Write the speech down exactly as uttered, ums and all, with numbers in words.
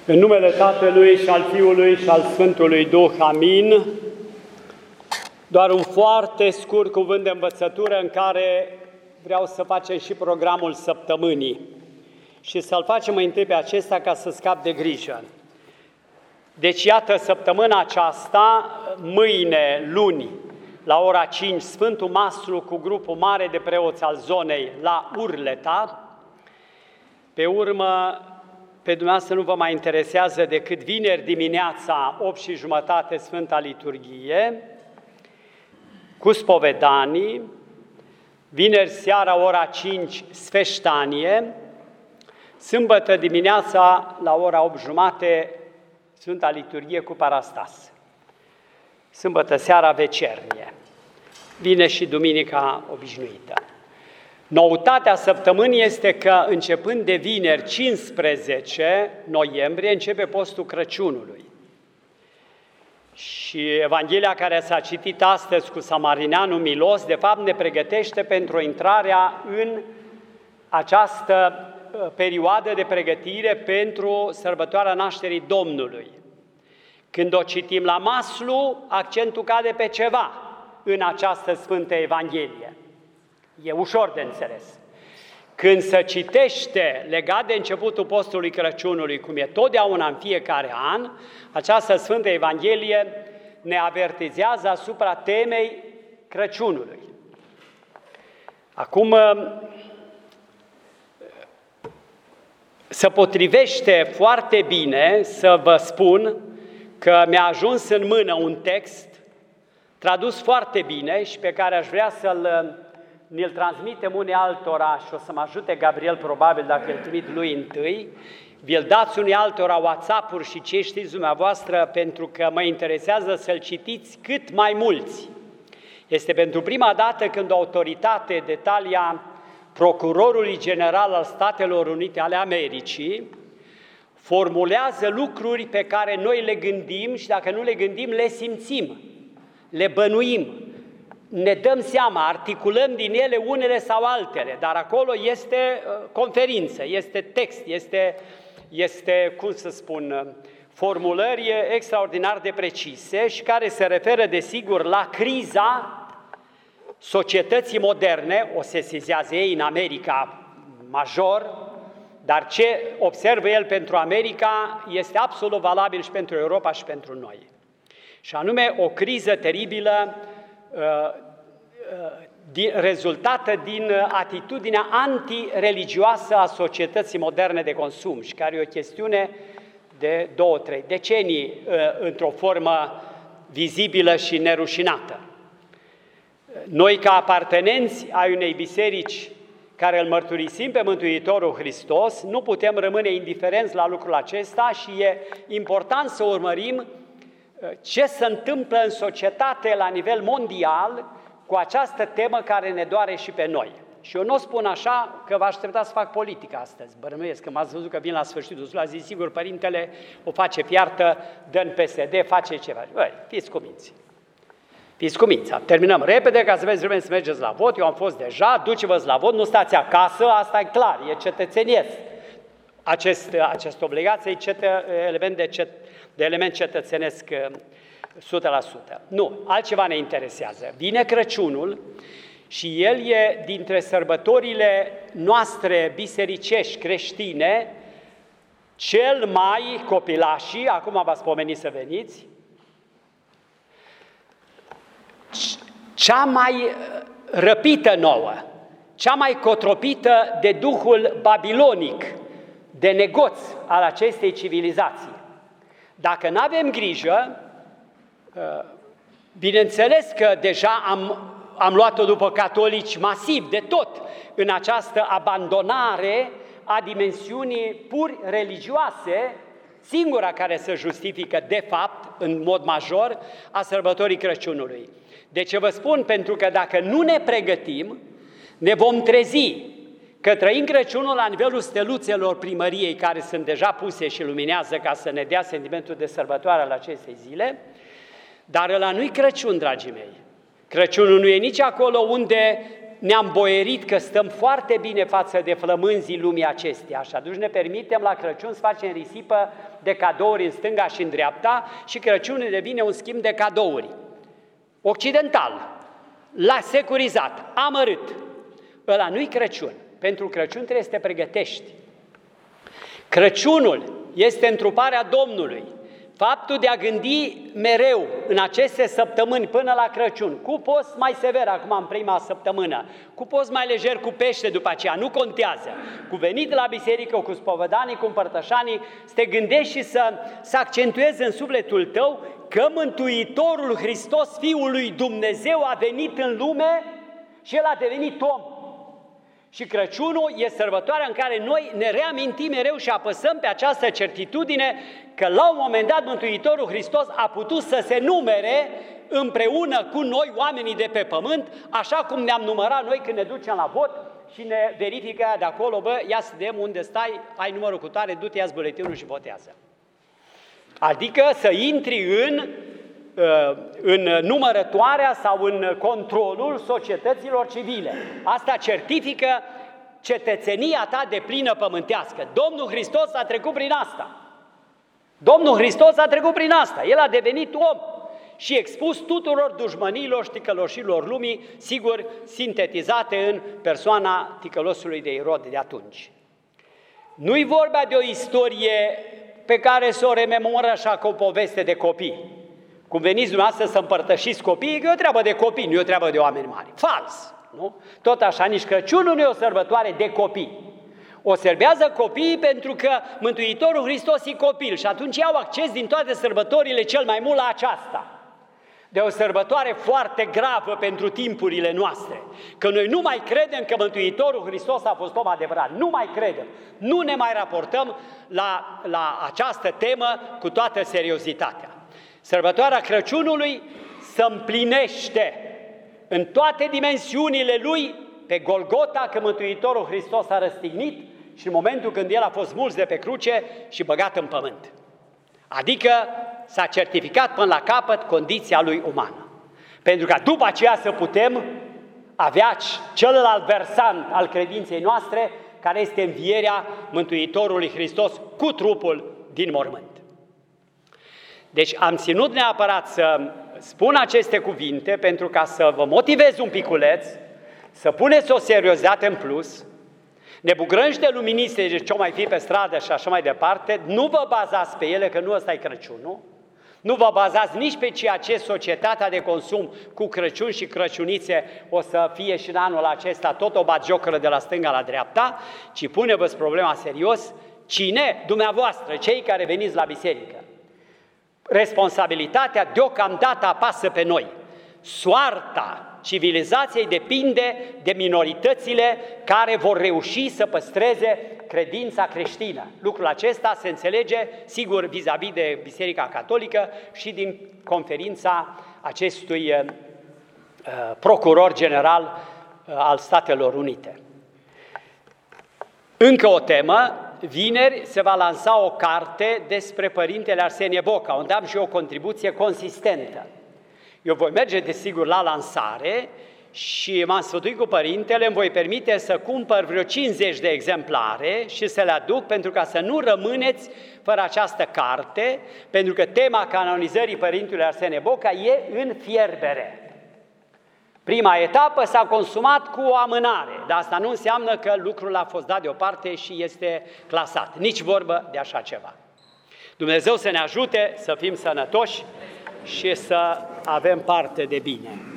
În numele Tatălui și al Fiului și al Sfântului Duh, amin. Doar un foarte scurt cuvânt de învățătură în care vreau să facem și programul săptămânii și să-l facem mai întâi pe acesta ca să scap de grijă. Deci iată, săptămâna aceasta, mâine, luni, la ora cinci, Sfântul Maslu cu grupul mare de preoți al zonei la Urleta. Pe urmă, pe dumneavoastră nu vă mai interesează decât vineri dimineața, opt și jumătate, Sfânta Liturghie, cu spovedanii, vineri seara, ora cinci, sfeștanie, sâmbătă dimineața, la ora opt jumate, Sfânta Liturghie cu parastas. Sâmbătă seara, vecernie. Vine și duminica obișnuită. Noutatea săptămânii este că, începând de vineri cincisprezece noiembrie, începe postul Crăciunului. Și Evanghelia care s-a citit astăzi cu samarineanul milos, de fapt ne pregătește pentru intrarea în această perioadă de pregătire pentru sărbătoarea nașterii Domnului. Când o citim la Maslu, accentul cade pe ceva în această Sfântă Evanghelie. E ușor de înțeles. Când se citește legat de începutul postului Crăciunului, cum e totdeauna în fiecare an, această Sfântă Evanghelie ne avertizează asupra temei Crăciunului. Acum, se potrivește foarte bine să vă spun că mi-a ajuns în mână un text tradus foarte bine și pe care aș vrea să-l ne-l transmitem unei altora și o să mă ajute Gabriel probabil dacă îl trimit lui întâi. Vi-l dați unei altora WhatsApp-uri și ce știți dumneavoastră, pentru că mă interesează să-l citiți cât mai mulți. Este pentru prima dată când o autoritate de talia Procurorului General al Statelor Unite ale Americii formulează lucruri pe care noi le gândim și dacă nu le gândim, le simțim, le bănuim. Ne dăm seama, articulăm din ele unele sau altele, dar acolo este conferință, este text, este, este cum să spun, formulări extraordinar de precise și care se referă, desigur, la criza societății moderne, o sesizează ei în America major, dar ce observă el pentru America este absolut valabil și pentru Europa și pentru noi. Și anume o criză teribilă rezultată din atitudinea antireligioasă a societății moderne de consum și care e o chestiune de două, trei decenii într-o formă vizibilă și nerușinată. Noi, ca apartenenți ai unei biserici care îl mărturisim pe Mântuitorul Hristos, nu putem rămâne indiferenți la lucrul acesta și e important să urmărim ce se întâmplă în societate la nivel mondial cu această temă care ne doare și pe noi. Și eu nu o spun așa că vă așteptați să fac politică astăzi. Bărnuiesc că m-ați văzut că vin la sfârșitul a zis, sigur, părintele o face piartă, dă în P S D, face ceva. Băi, fiți cuminți. Fiți cuminți. Terminăm repede ca să vezi vreme să mergeți la vot. Eu am fost deja, duceți-vă la vot, nu stați acasă, asta e clar, e cetățeniesc. Acest, această obligație e cetă, element de, cet, de element cetățenesc o sută la sută. Nu, altceva ne interesează. Vine Crăciunul și el e dintre sărbătorile noastre bisericești creștine cel mai copilașii, acum v-ați pomenit să veniți, cea mai răpită nouă, cea mai cotropită de duhul babilonic, de negoț al acestei civilizații. Dacă nu avem grijă, bineînțeles că deja am, am luat-o după catolici masiv de tot în această abandonare a dimensiunii pur religioase, singura care se justifică de fapt, în mod major, a sărbătorii Crăciunului. De ce vă spun? Pentru că dacă nu ne pregătim, ne vom trezi că trăim Crăciunul la nivelul steluțelor primăriei care sunt deja puse și luminează ca să ne dea sentimentul de sărbătoare al acestei zile, dar ăla nu-i Crăciun, dragii mei. Crăciunul nu e nici acolo unde ne-am boierit că stăm foarte bine față de flămânzii lumii acesteia și atunci ne permitem la Crăciun să facem risipă de cadouri în stânga și în dreapta și Crăciunul devine un schimb de cadouri. Occidental, la securizat, amărât. Ăla nu-i Crăciun. Pentru Crăciun trebuie să te pregătești. Crăciunul este întruparea Domnului. Faptul de a gândi mereu în aceste săptămâni până la Crăciun, cu post mai sever acum în prima săptămână, cu post mai lejer cu pește după aceea, nu contează. Cu venit la biserică, cu spovedanii, cu împărtășanii, să te gândești și să, să accentuezi în sufletul tău că Mântuitorul Hristos, Fiul lui Dumnezeu, a venit în lume și El a devenit om. Și Crăciunul e sărbătoarea în care noi ne reamintim mereu și apăsăm pe această certitudine că la un moment dat Mântuitorul Hristos a putut să se numere împreună cu noi, oamenii de pe pământ, așa cum ne-am numărat noi când ne ducem la vot și ne verifică aia de acolo, bă, ia să vedem unde stai, ai numărul cu tare, du-te, ia-ți buletinul și votează. Adică să intri în, în numărătoarea sau în controlul societăților civile. Asta certifică cetățenia ta de plină pământească. Domnul Hristos a trecut prin asta. Domnul Hristos a trecut prin asta. El a devenit om și expus tuturor dușmănilor și ticăloșilor lumii, sigur, sintetizate în persoana ticălosului de Irod de atunci. Nu-i vorba de o istorie pe care să o rememoră așa ca o poveste de copii. Cum veniți dumneavoastră să împărtășiți copiii, că e o treabă de copii, nu e o treabă de oameni mari. Fals! Nu? Tot așa, nici Crăciunul nu e o sărbătoare de copii. O serbează copiii pentru că Mântuitorul Hristos e copil și atunci au acces din toate sărbătorile cel mai mult la aceasta. De o sărbătoare foarte gravă pentru timpurile noastre, că noi nu mai credem că Mântuitorul Hristos a fost om adevărat, nu mai credem, nu ne mai raportăm la, la această temă cu toată seriozitatea. Sărbătoarea Crăciunului se împlinește în toate dimensiunile lui pe Golgota, că Mântuitorul Hristos a răstignit și în momentul când El a fost smuls de pe cruce și băgat în pământ. Adică s-a certificat până la capăt condiția lui umană. Pentru ca după aceea să putem avea celălalt versant al credinței noastre, care este învierea Mântuitorului Hristos cu trupul din mormânt. Deci am ținut neapărat să spun aceste cuvinte pentru ca să vă motivez un piculeț, să puneți o seriozitate în plus, ne bucurăm și de luministe, de ce o mai fi pe stradă și așa mai departe, nu vă bazați pe ele, că nu ăsta e Crăciunul, nu vă bazați nici pe ceea ce societatea de consum cu Crăciun și crăciunițe o să fie și în anul acesta tot o batjocără de la stânga la dreapta, ci pune-vă problema serios, cine? Dumneavoastră, cei care veniți la biserică. Responsabilitatea deocamdată apasă pe noi. Soarta civilizației depinde de minoritățile care vor reuși să păstreze credința creștină. Lucrul acesta se înțelege, sigur, vis-a-vis de Biserica Catolică și din conferința acestui uh, procuror general uh, al Statelor Unite. Încă o temă. Vineri se va lansa o carte despre Părintele Arsenie Boca, unde am și eu o contribuție consistentă. Eu voi merge, desigur, la lansare și m-am sfătuit cu Părintele, îmi voi permite să cumpăr vreo cincizeci de exemplare și să le aduc pentru ca să nu rămâneți fără această carte, pentru că tema canonizării Părintelui Arsenie Boca e în fierbere. Prima etapă s-a consumat cu o amânare, dar asta nu înseamnă că lucrul a fost dat deoparte și este clasat. Nici vorbă de așa ceva. Dumnezeu să ne ajute să fim sănătoși și să avem parte de bine.